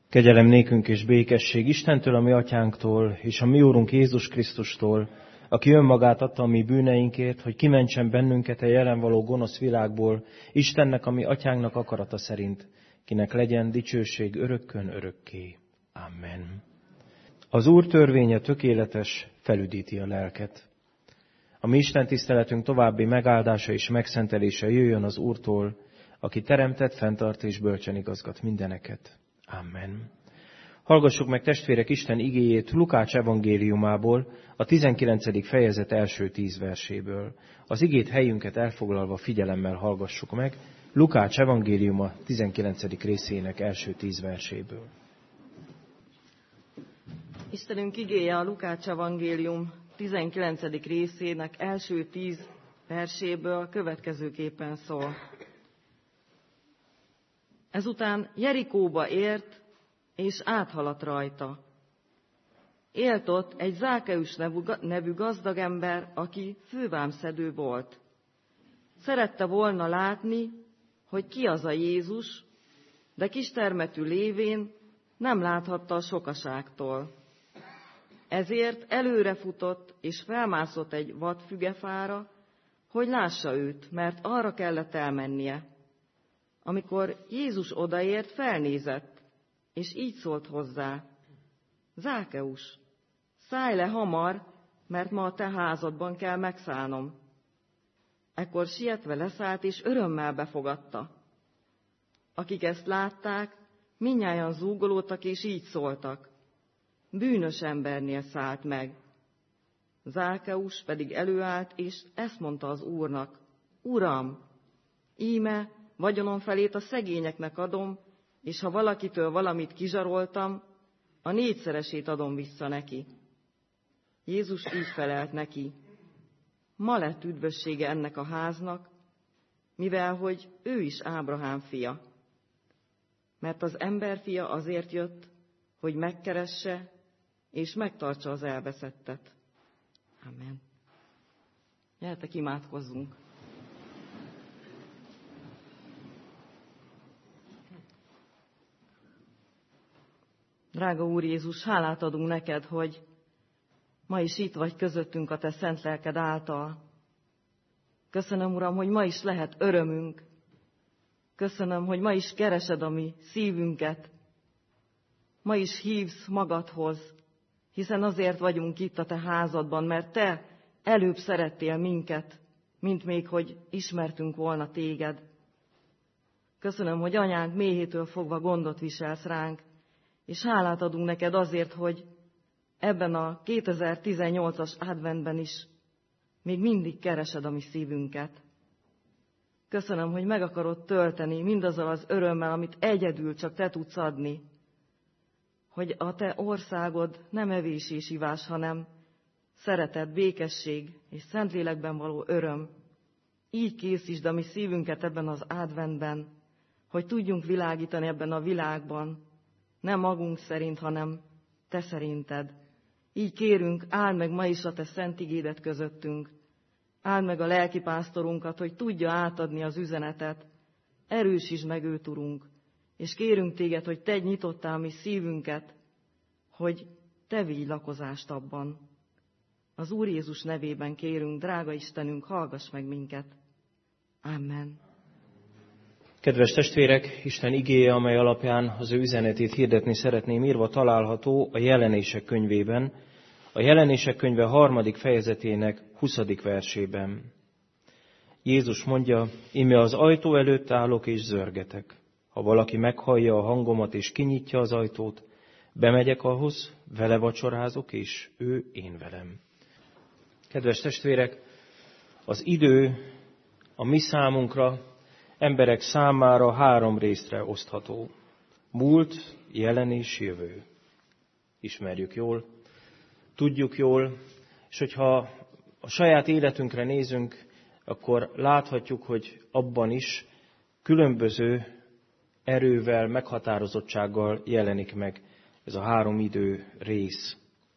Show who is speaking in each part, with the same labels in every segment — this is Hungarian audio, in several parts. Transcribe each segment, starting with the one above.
Speaker 1: Kegyelem nékünk és békesség Istentől, a mi atyánktól, és a mi Úrunk Jézus Krisztustól, aki önmagát adta a mi bűneinkért, hogy kimentsen bennünket a jelen való gonosz világból, Istennek, a mi atyánknak akarata szerint, kinek legyen dicsőség örökkön örökké. Amen. Az Úr törvénye tökéletes, felüdíti a lelket. A mi Isten tiszteletünk további megáldása és megszentelése jöjjön az Úrtól, aki teremtett, fenntart és bölcsen igazgat mindeneket. Amen. Hallgassuk meg, testvérek, Isten igéjét Lukács evangéliumából, a 19. fejezet első 10 verséből. Az igét helyünket elfoglalva figyelemmel hallgassuk meg, Lukács evangéliuma 19. részének első 10 verséből.
Speaker 2: Istenünk igéje a Lukács evangélium 19. részének első 10 verséből következőképpen szól. Ezután Jerikóba ért, és áthaladt rajta. Élt ott egy Zákeus nevű gazdag ember, aki fővámszedő volt. Szerette volna látni, hogy ki az a Jézus, de kistermetű lévén nem láthatta a sokaságtól. Ezért előrefutott és felmászott egy vadfügefára, hogy lássa őt, mert arra kellett elmennie. Amikor Jézus odaért, felnézett, és így szólt hozzá: Zákeus, szállj le hamar, mert ma a te házadban kell megszállnom. Ekkor sietve leszállt, és örömmel befogadta. Akik ezt látták, mindnyájan zúgolódtak, és így szóltak: bűnös embernél szállt meg. Zákeus pedig előállt, és ezt mondta az Úrnak: Uram, íme vagyonom felét a szegényeknek adom, és ha valakitől valamit kizsaroltam, a 4-szeresét adom vissza neki. Jézus így felelt neki: ma lett üdvössége ennek a háznak, mivel hogy ő is Ábrahám fia. Mert az emberfia azért jött, hogy megkeresse és megtartsa az elveszettet. Amen. Gyertek, imádkozzunk. Drága Úr Jézus, hálát adunk neked, hogy ma is itt vagy közöttünk a te szent lelked által. Köszönöm, Uram, hogy ma is lehet örömünk. Köszönöm, hogy ma is keresed a mi szívünket. Ma is hívsz magadhoz, hiszen azért vagyunk itt a te házadban, mert te előbb szerettél minket, mint még hogy ismertünk volna téged. Köszönöm, hogy anyánk méhétől fogva gondot viselsz ránk, és hálát adunk neked azért, hogy ebben a 2018-as adventben is még mindig keresed a mi szívünket. Köszönöm, hogy meg akarod tölteni mindazzal az örömmel, amit egyedül csak te tudsz adni, hogy a te országod nem evés és ivás, hanem szeretet, békesség és Szentlélekben való öröm. Így készítsd a mi szívünket ebben az adventben, hogy tudjunk világítani ebben a világban, nem magunk szerint, hanem te szerinted. Így kérünk, áld meg ma is a te szent igédet közöttünk. Áld meg a lelkipásztorunkat, hogy tudja átadni az üzenetet. Erősítsd meg őt, Urunk, és kérünk téged, hogy te nyitottál mi szívünket, hogy te vigy lakozást abban. Az Úr Jézus nevében kérünk, drága Istenünk, hallgass meg minket. Amen.
Speaker 1: Kedves testvérek, Isten igéje, amely alapján az ő üzenetét hirdetni szeretném, írva található a Jelenések könyvében, a Jelenések könyve 3. fejezetének 20. versében. Jézus mondja: íme az ajtó előtt állok és zörgetek. Ha valaki meghallja a hangomat és kinyitja az ajtót, bemegyek ahhoz, vele vacsorázok, és ő én velem. Kedves testvérek, az idő a mi számunkra, emberek számára 3 részre osztható. Múlt, jelen és jövő. Ismerjük jól, tudjuk jól, és hogyha a saját életünkre nézünk, akkor láthatjuk, hogy abban is különböző erővel, meghatározottsággal jelenik meg ez a 3 idő rész.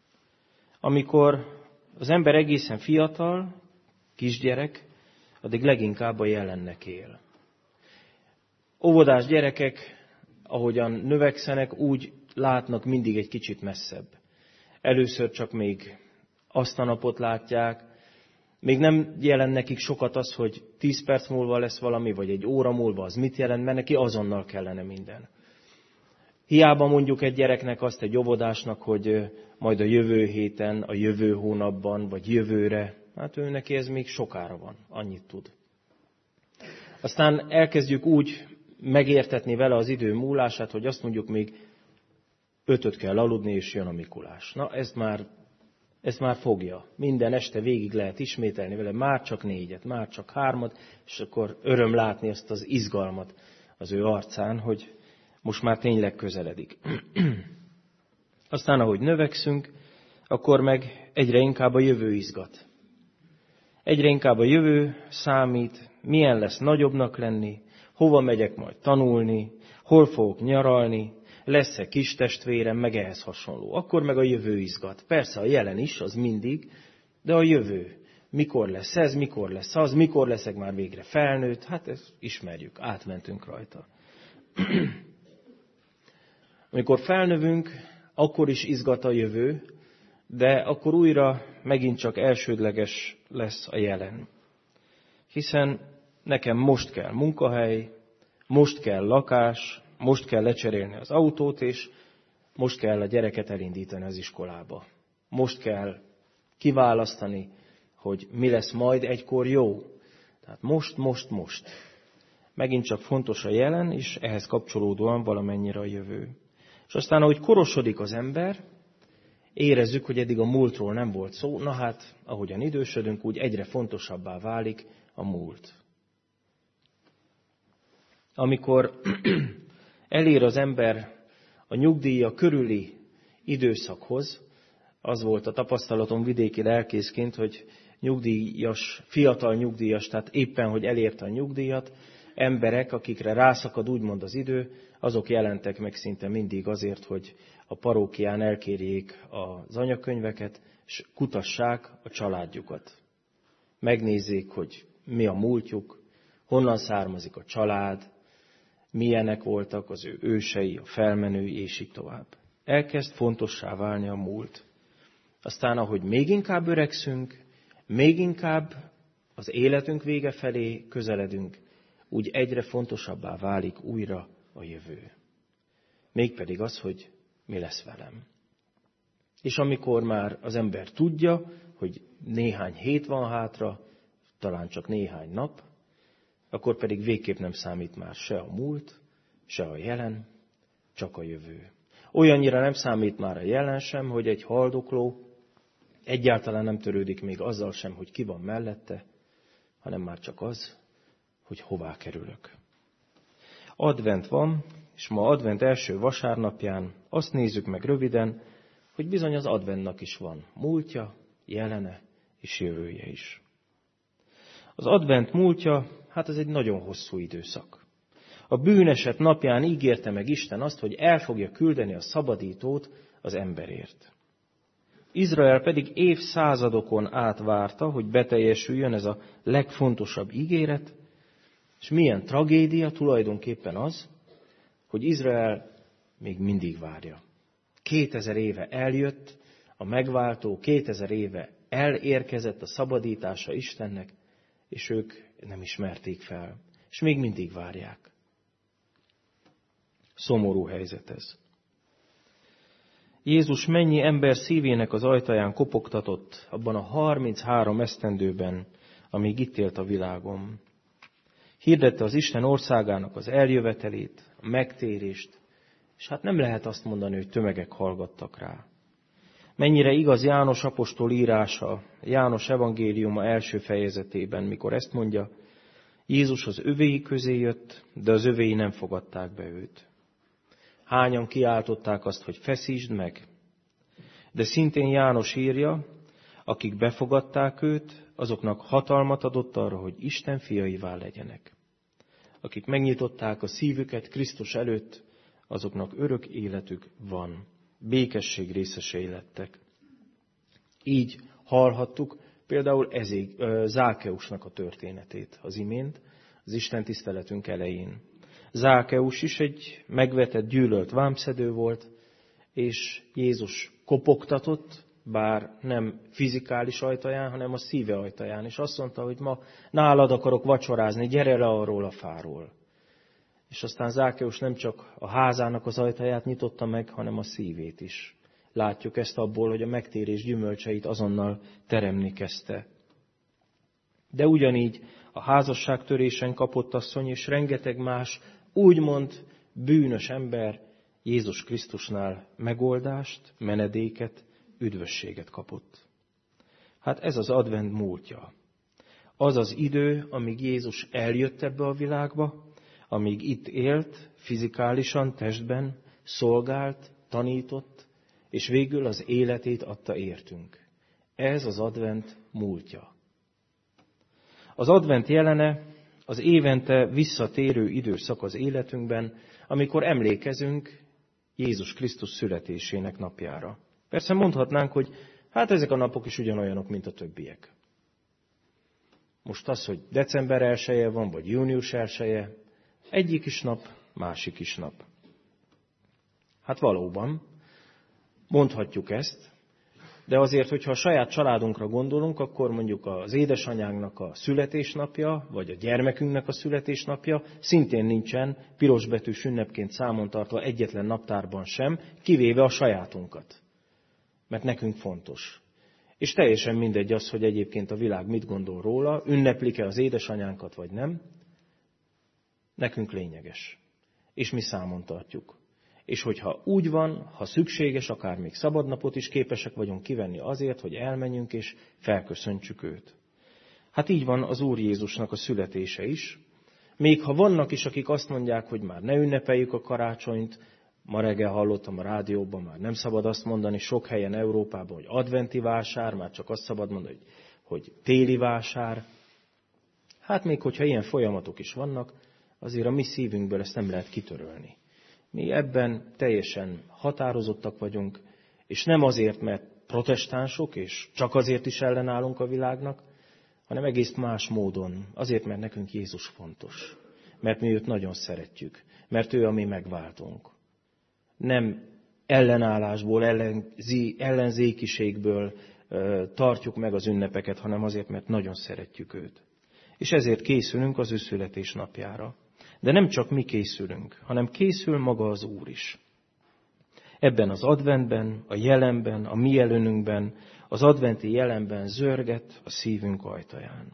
Speaker 1: Amikor az ember egészen fiatal, kisgyerek, addig leginkább a jelennek él. Óvodás gyerekek ahogyan növekszenek, úgy látnak mindig egy kicsit messzebb. Először csak még azt a napot látják, még nem jelent nekik sokat az, hogy 10 perc múlva lesz valami, vagy egy óra múlva az mit jelent, mert neki azonnal kellene minden. Hiába mondjuk egy gyereknek azt, egy óvodásnak, hogy majd a jövő héten, a jövő hónapban, vagy jövőre, hát ő neki ez még sokára van, annyit tud. Aztán elkezdjük úgy megértetni vele az idő múlását, hogy azt mondjuk még 5-öt kell aludni, és jön a Mikulás. Na, ezt már fogja. Minden este végig lehet ismételni vele, már csak 4-et, már csak 3-at, és akkor öröm látni azt az izgalmat az ő arcán, hogy most már tényleg közeledik. Aztán, ahogy növekszünk, akkor meg egyre inkább a jövő izgat. Egyre inkább a jövő számít, milyen lesz nagyobbnak lenni, hova megyek majd tanulni, hol fogok nyaralni, lesz-e kis testvérem, meg ehhez hasonló. Akkor meg a jövő izgat. Persze a jelen is, az mindig, de a jövő. Mikor lesz ez, mikor lesz az, mikor leszek már végre felnőtt, hát ezt ismerjük, átmentünk rajta. Amikor felnövünk, akkor is izgat a jövő, de akkor újra megint csak elsődleges lesz a jelen. Hiszen nekem most kell munkahely, most kell lakás, most kell lecserélni az autót, és most kell a gyereket elindítani az iskolába. Most kell kiválasztani, hogy mi lesz majd egykor jó. Tehát most. Megint csak fontos a jelen, és ehhez kapcsolódóan valamennyire a jövő. És aztán, ahogy korosodik az ember, érezzük, hogy eddig a múltról nem volt szó, na hát, ahogyan idősödünk, úgy egyre fontosabbá válik a múlt. Amikor elér az ember a nyugdíja körüli időszakhoz, az volt a tapasztalatom vidéki lelkészként, hogy fiatal nyugdíjas, tehát éppen, hogy elérte a nyugdíjat, emberek, akikre rászakad úgymond az idő, azok jelentek meg szinte mindig azért, hogy a parókián elkérjék az anyakönyveket, és kutassák a családjukat. Megnézzék, hogy mi a múltjuk, honnan származik a család, milyenek voltak az ő ősei, a felmenői, és így tovább. Elkezd fontossá válni a múlt. Aztán, ahogy még inkább öregszünk, még inkább az életünk vége felé közeledünk, úgy egyre fontosabbá válik újra a jövő. Mégpedig az, hogy mi lesz velem. És amikor már az ember tudja, hogy néhány hét van hátra, talán csak néhány nap, akkor pedig végképp nem számít már se a múlt, se a jelen, csak a jövő. Olyannyira nem számít már a jelen sem, hogy egy haldokló egyáltalán nem törődik még azzal sem, hogy ki van mellette, hanem már csak az, hogy hová kerülök. Advent van, és ma advent első vasárnapján azt nézzük meg röviden, hogy bizony az adventnak is van múltja, jelene és jövője is. Az advent múltja, hát ez egy nagyon hosszú időszak. A bűneset napján ígérte meg Isten azt, hogy el fogja küldeni a szabadítót az emberért. Izrael pedig évszázadokon át várta, hogy beteljesüljön ez a legfontosabb ígéret, és milyen tragédia tulajdonképpen az, hogy Izrael még mindig várja. 2000 éve eljött a megváltó, 2000 éve elérkezett a szabadítása Istennek, és ők nem ismerték fel, és még mindig várják. Szomorú helyzet ez. Jézus mennyi ember szívének az ajtaján kopogtatott abban a 33 esztendőben, amíg itt élt a világon. Hirdette az Isten országának az eljövetelét, a megtérést, és hát nem lehet azt mondani, hogy tömegek hallgattak rá. Mennyire igaz János apostol írása, János evangéliuma első fejezetében, mikor ezt mondja, Jézus az övéi közé jött, de az övéi nem fogadták be őt. Hányan kiáltották azt, hogy feszítsd meg. De szintén János írja, akik befogadták őt, azoknak hatalmat adott arra, hogy Isten fiaivá legyenek. Akik megnyitották a szívüket Krisztus előtt, azoknak örök életük van. Békesség részesei lettek. Így hallhattuk például Zákeusnak a történetét az imént, az Isten tiszteletünk elején. Zákeus is egy megvetett, gyűlölt vámszedő volt, és Jézus kopogtatott, bár nem fizikális ajtaján, hanem a szíve ajtaján. És azt mondta, hogy ma nálad akarok vacsorázni, gyere le arról a fáról. És aztán Zákeus nem csak a házának az ajtaját nyitotta meg, hanem a szívét is. Látjuk ezt abból, hogy a megtérés gyümölcseit azonnal teremni kezdte. De ugyanígy a házasságtörésen kapott asszony és rengeteg más úgymond bűnös ember Jézus Krisztusnál megoldást, menedéket, üdvösséget kapott. Hát ez az advent múltja. Az az idő, amíg Jézus eljött ebbe a világba, amíg itt élt, fizikálisan, testben, szolgált, tanított, és végül az életét adta értünk. Ez az advent múltja. Az advent jelene az évente visszatérő időszak az életünkben, amikor emlékezünk Jézus Krisztus születésének napjára. Persze mondhatnánk, hogy hát ezek a napok is ugyanolyanok, mint a többiek. Most az, hogy december 1-je van, vagy június 1-je, egyik is nap, másik is nap. Hát valóban, mondhatjuk ezt, de azért, hogyha a saját családunkra gondolunk, akkor mondjuk az édesanyánknak a születésnapja, vagy a gyermekünknek a születésnapja szintén nincsen pirosbetűs ünnepként számon tartva egyetlen naptárban sem, kivéve a sajátunkat. Mert nekünk fontos. És teljesen mindegy az, hogy egyébként a világ mit gondol róla, ünneplik-e az édesanyánkat, vagy nem. Nekünk lényeges. És mi számon tartjuk. És hogyha úgy van, ha szükséges, akár még szabadnapot is képesek vagyunk kivenni azért, hogy elmenjünk és felköszöntsük őt. Hát így van az Úr Jézusnak a születése is. Még ha vannak is, akik azt mondják, hogy már ne ünnepeljük a karácsonyt, ma reggel hallottam a rádióban, már nem szabad azt mondani sok helyen Európában, hogy adventi vásár, már csak azt szabad mondani, hogy téli vásár. Hát még hogyha ilyen folyamatok is vannak, azért a mi szívünkből ezt nem lehet kitörölni. Mi ebben teljesen határozottak vagyunk, és nem azért, mert protestánsok, és csak azért is ellenállunk a világnak, hanem egész más módon. Azért, mert nekünk Jézus fontos. Mert mi őt nagyon szeretjük. Mert ő a mi megváltunk. Nem ellenállásból, ellenzékiségből tartjuk meg az ünnepeket, hanem azért, mert nagyon szeretjük őt. És ezért készülünk az ő születésnapjára. De nem csak mi készülünk, hanem készül maga az Úr is. Ebben az adventben, a jelenben, a mi jelenünkben, az adventi jelenben zörget a szívünk ajtaján.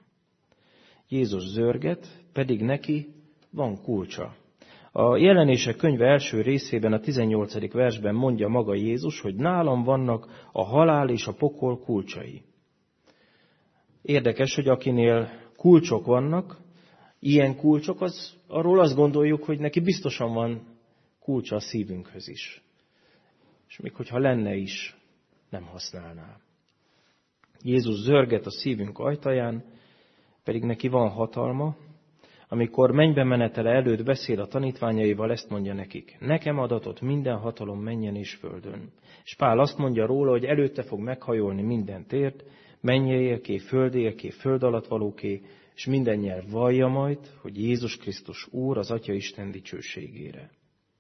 Speaker 1: Jézus zörget, pedig neki van kulcsa. A Jelenések könyve első részében, a 18. versben mondja maga Jézus, hogy nálam vannak a halál és a pokol kulcsai. Érdekes, hogy akinél kulcsok vannak, ilyen kulcsok, arról azt gondoljuk, hogy neki biztosan van kulcsa a szívünkhöz is. És még hogyha lenne is, nem használná. Jézus zörget a szívünk ajtaján, pedig neki van hatalma. Amikor mennybe menetele előtt beszél a tanítványaival, ezt mondja nekik: nekem adatott minden hatalom mennyen és földön. És Pál azt mondja róla, hogy előtte fog meghajolni minden tért, mennyieké, földéké, föld alatt valóké, és minden nyelv vallja majd, hogy Jézus Krisztus Úr az Atya Isten dicsőségére.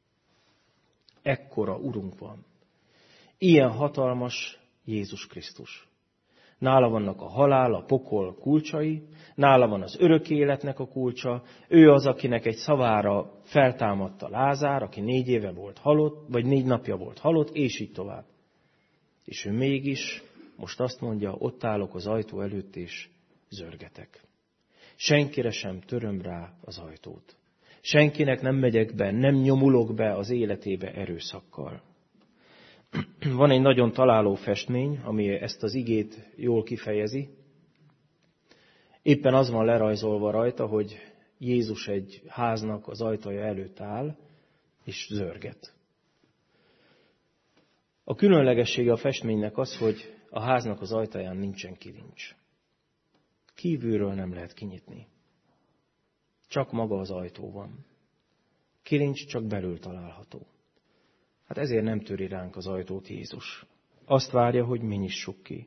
Speaker 1: Ekkora Urunk van. Ilyen hatalmas Jézus Krisztus. Nála vannak a halál, a pokol kulcsai, nála van az örök életnek a kulcsa, ő az, akinek egy szavára feltámadta Lázár, aki 4 éve volt halott, vagy 4 napja volt halott, és így tovább. És ő mégis most azt mondja, ott állok az ajtó előtt, és zörgetek. Senkire sem töröm rá az ajtót. Senkinek nem megyek be, nem nyomulok be az életébe erőszakkal. Van egy nagyon találó festmény, ami ezt az igét jól kifejezi. Éppen az van lerajzolva rajta, hogy Jézus egy háznak az ajtaja előtt áll, és zörget. A különlegessége a festménynek az, hogy a háznak az ajtaján nincsen kilincs. Kívülről nem lehet kinyitni. Csak maga az ajtó van. Kilincs csak belül található. Hát ezért nem töri ránk az ajtót Jézus. Azt várja, hogy mi nyissuk ki.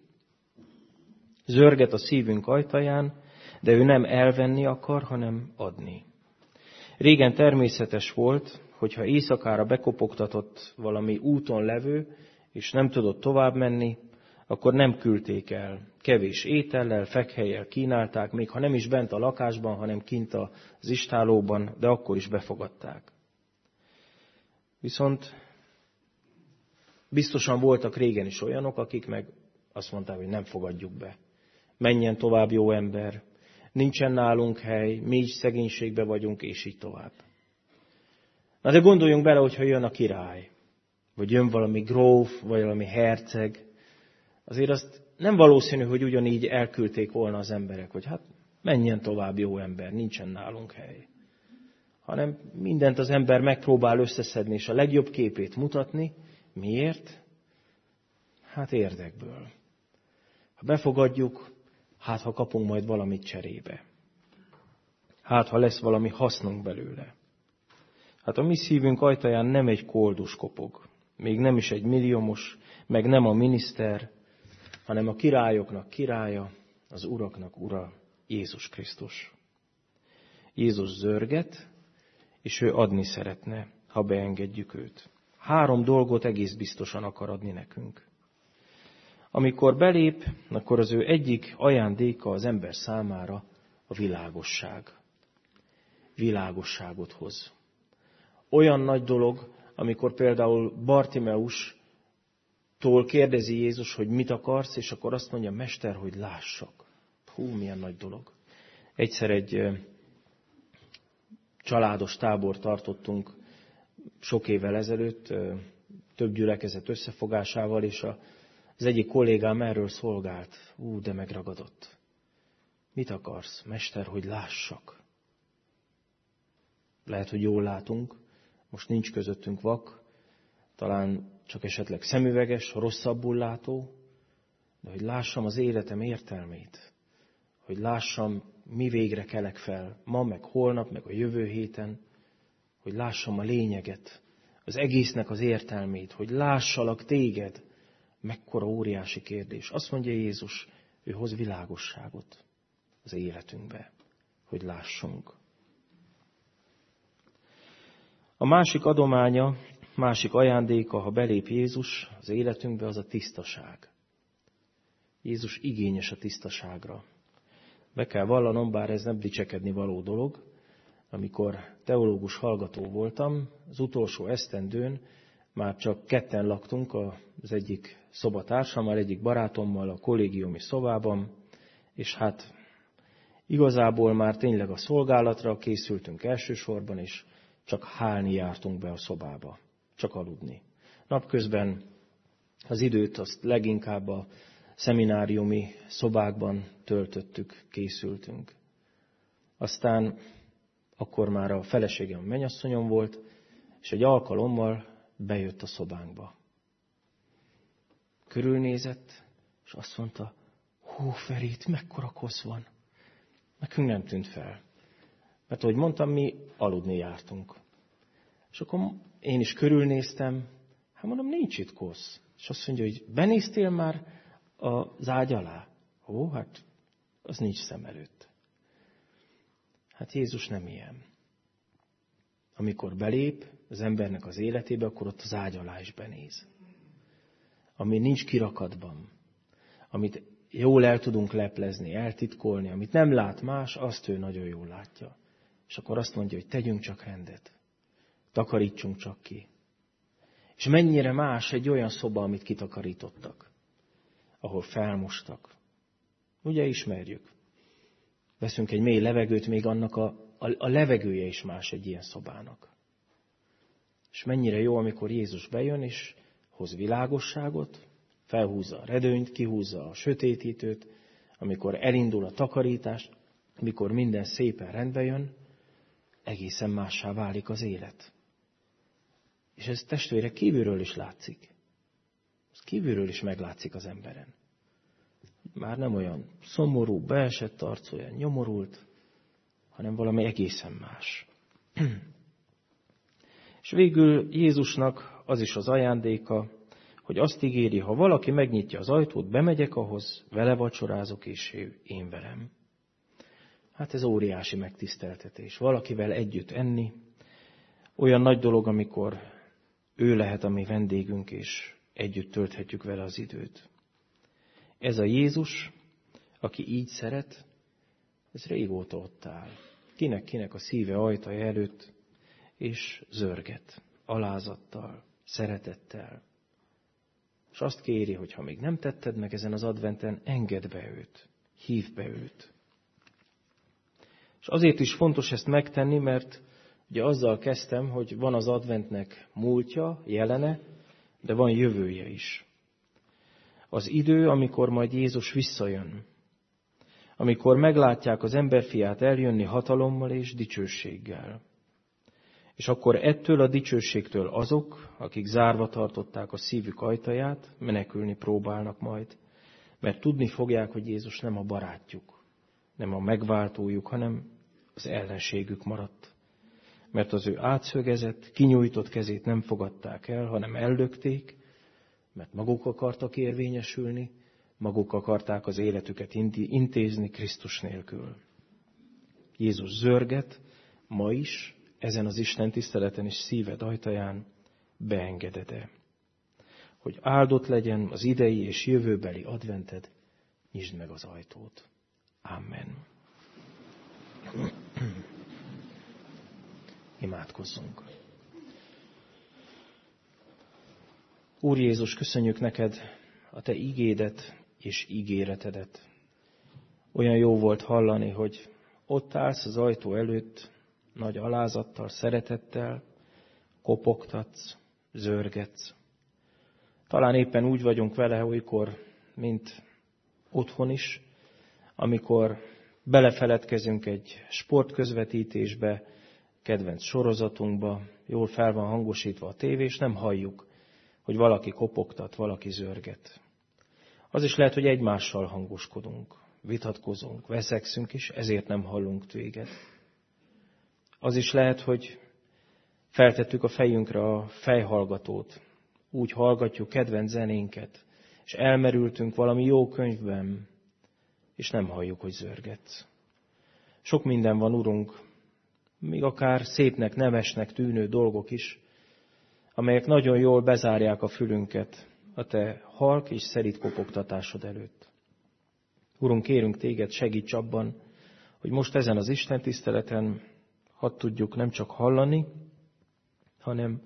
Speaker 1: Zörget a szívünk ajtaján, de ő nem elvenni akar, hanem adni. Régen természetes volt, hogyha éjszakára bekopogtatott valami úton levő, és nem tudott tovább menni, akkor nem küldték el. Kevés étellel, fekhelyjel kínálták, még ha nem is bent a lakásban, hanem kint az istállóban, de akkor is befogadták. Viszont biztosan voltak régen is olyanok, akik meg azt mondták, hogy nem fogadjuk be. Menjen tovább, jó ember, nincsen nálunk hely, mi is szegénységbe vagyunk, és így tovább. Na de gondoljunk bele, hogyha jön a király, vagy jön valami gróf, vagy valami herceg, azért azt nem valószínű, hogy ugyanígy elküldték volna az emberek, hogy hát menjen tovább, jó ember, nincsen nálunk hely. Hanem mindent az ember megpróbál összeszedni, és a legjobb képét mutatni. Miért? Hát érdekből. Ha befogadjuk, hát ha kapunk majd valamit cserébe. Hát ha lesz valami hasznunk belőle. Hát a mi szívünk ajtaján nem egy koldus kopog, még nem is egy milliómos, meg nem a miniszter, hanem a királyoknak királya, az uraknak ura, Jézus Krisztus. Jézus zörget, és ő adni szeretne, ha beengedjük őt. 3 dolgot egész biztosan akar adni nekünk. Amikor belép, akkor az ő egyik ajándéka az ember számára a világosság. Világosságot hoz. Olyan nagy dolog, amikor például Bartimeustól kérdezi Jézus, hogy mit akarsz, és akkor azt mondja, Mester, hogy lássak. Hú, milyen nagy dolog. Egyszer egy családos tábor tartottunk sok évvel ezelőtt, több gyülekezet összefogásával, és az egyik kollégám erről szolgált. De megragadott. Mit akarsz, Mester, hogy lássak? Lehet, hogy jól látunk, most nincs közöttünk vak, talán csak esetleg szemüveges, rosszabbul látó, de hogy lássam az életem értelmét, hogy lássam, mi végre kelek fel, ma, meg holnap, meg a jövő héten, hogy lássam a lényeget, az egésznek az értelmét, hogy lássalak téged, mekkora óriási kérdés. Azt mondja Jézus, ő hoz világosságot az életünkbe, hogy lássunk. A másik adománya, másik ajándéka, ha belép Jézus az életünkbe, az a tisztaság. Jézus igényes a tisztaságra. Be kell vallanom, bár ez nem dicsekedni való dolog, amikor teológus hallgató voltam, az utolsó esztendőn már csak ketten laktunk az egyik szobatársammal, egyik barátommal a kollégiumi szobában, és hát igazából már tényleg a szolgálatra készültünk elsősorban, és csak hálni jártunk be a szobába, csak aludni. Napközben az időt azt leginkább a szemináriumi szobákban töltöttük, készültünk. Aztán akkor már a feleségem mennyasszonyom volt, és egy alkalommal bejött a szobánkba. Körülnézett, és azt mondta, hú, Feri, itt mekkora kosz van. Nekünk nem tűnt fel. Mert ahogy mondtam, mi aludni jártunk. És akkor én is körülnéztem, hát mondom, nincs itt kosz. És azt mondja, hogy benéztél már az ágy alá? Ó, hát az nincs szem előtt. Hát Jézus nem ilyen. Amikor belép az embernek az életébe, akkor ott az ágy alá is benéz. Ami nincs kirakatban, amit jól el tudunk leplezni, eltitkolni, amit nem lát más, azt ő nagyon jól látja. És akkor azt mondja, hogy tegyünk csak rendet, takarítsunk csak ki. És mennyire más egy olyan szoba, amit kitakarítottak, ahol felmostak. Ugye ismerjük. Veszünk egy mély levegőt, még annak a levegője is más egy ilyen szobának. És mennyire jó, amikor Jézus bejön, és hoz világosságot, felhúzza a redőnyt, kihúzza a sötétítőt, amikor elindul a takarítás, amikor minden szépen rendbe jön, egészen mássá válik az élet. És ez testvérek kívülről is látszik. Ez kívülről is meglátszik az emberen. Már nem olyan szomorú, beesett arc, olyan nyomorult, hanem valami egészen más. És végül Jézusnak az is az ajándéka, hogy azt ígéri, ha valaki megnyitja az ajtót, bemegyek ahhoz, vele vacsorázok, és én velem. Hát ez óriási megtiszteltetés. Valakivel együtt enni, olyan nagy dolog, amikor ő lehet a mi vendégünk, és együtt tölthetjük vele az időt. Ez a Jézus, aki így szeret, ez régóta ott áll. Kinek a szíve ajtaja előtt, és zörget, alázattal, szeretettel. És azt kéri, hogy ha még nem tetted meg ezen az adventen, engedd be őt, hívd be őt. És azért is fontos ezt megtenni, mert ugye azzal kezdtem, hogy van az adventnek múltja, jelene, de van jövője is. Az idő, amikor majd Jézus visszajön. Amikor meglátják az emberfiát eljönni hatalommal és dicsőséggel. És akkor ettől a dicsőségtől azok, akik zárva tartották a szívük ajtaját, menekülni próbálnak majd, mert tudni fogják, hogy Jézus nem a barátjuk, nem a megváltójuk, hanem az ellenségük maradt. Mert az ő átszögezett, kinyújtott kezét nem fogadták el, hanem ellökték, mert maguk akartak érvényesülni, maguk akarták az életüket intézni Krisztus nélkül. Jézus zörget, ma is, ezen az Isten tiszteleten és szíved ajtaján, beengeded-e. Hogy áldott legyen az idei és jövőbeli advented, nyisd meg az ajtót. Amen. Imádkozzunk. Úr Jézus, köszönjük neked a te igédet és ígéretedet. Olyan jó volt hallani, hogy ott állsz az ajtó előtt, nagy alázattal, szeretettel, kopogtatsz, zörgetsz. Talán éppen úgy vagyunk vele olykor, mint otthon is, amikor belefeledkezünk egy sportközvetítésbe, kedvenc sorozatunkba, jól fel van hangosítva a tévé, és nem halljuk, hogy valaki kopogtat, valaki zörget. Az is lehet, hogy egymással hangoskodunk, vitatkozunk, veszekszünk, és ezért nem hallunk téged. Az is lehet, hogy feltettük a fejünkre a fejhallgatót, úgy hallgatjuk kedvenc zenénket, és elmerültünk valami jó könyvben, és nem halljuk, hogy zörgetsz. Sok minden van, Urunk, még akár szépnek, nemesnek tűnő dolgok is, amelyek nagyon jól bezárják a fülünket a te halk és szelíd kopogtatásod előtt. Urunk, kérünk téged, segíts abban, hogy most ezen az Isten tiszteleten hadd tudjuk nem csak hallani, hanem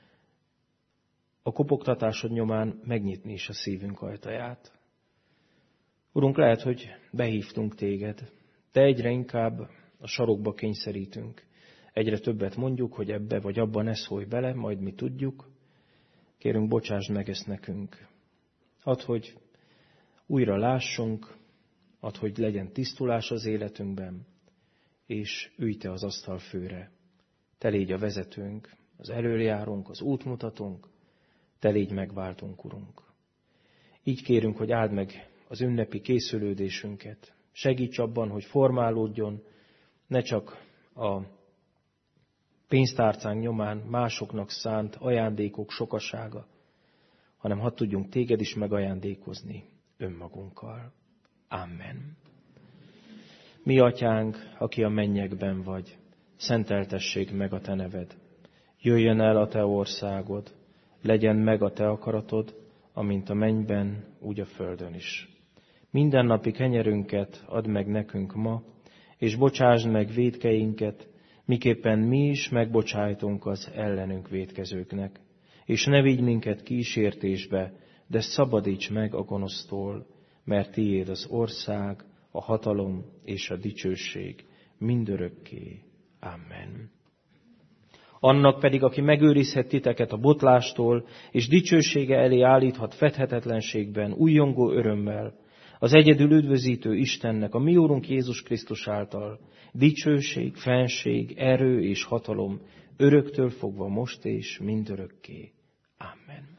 Speaker 1: a kopogtatásod nyomán megnyitni is a szívünk ajtaját. Urunk, lehet, hogy behívtunk téged, de egyre inkább a sarokba kényszerítünk. Egyre többet mondjuk, hogy ebbe vagy abba ne szólj bele, majd mi tudjuk. Kérünk, bocsásd meg ezt nekünk. Add, hogy újra lássunk, add, hogy legyen tisztulás az életünkben, és ülj te az asztal főre. Te légy a vezetőnk, az előjárunk, az útmutatónk, te légy megváltunk, Urunk. Így kérünk, hogy áld meg az ünnepi készülődésünket. Segíts abban, hogy formálódjon ne csak a pénztárcánk nyomán másoknak szánt ajándékok sokasága, hanem hadd tudjunk téged is megajándékozni önmagunkkal. Amen. Mi atyánk, aki a mennyekben vagy, szenteltessék meg a te neved. Jöjjön el a te országod, legyen meg a te akaratod, amint a mennyben, úgy a földön is. Mindennapi kenyerünket add meg nekünk ma, és bocsásd meg vétkeinket, miképpen mi is megbocsájtunk az ellenünk vétkezőknek. És ne vigy minket kísértésbe, de szabadíts meg a gonosztól, mert tiéd az ország, a hatalom és a dicsőség mindörökké. Amen. Annak pedig, aki megőrizhet titeket a botlástól, és dicsősége elé állíthat fedhetetlenségben, újjongó örömmel, az egyedül üdvözítő Istennek, a mi Úrunk Jézus Krisztus által, dicsőség, fenség, erő és hatalom, öröktől fogva most és mindörökké. Amen.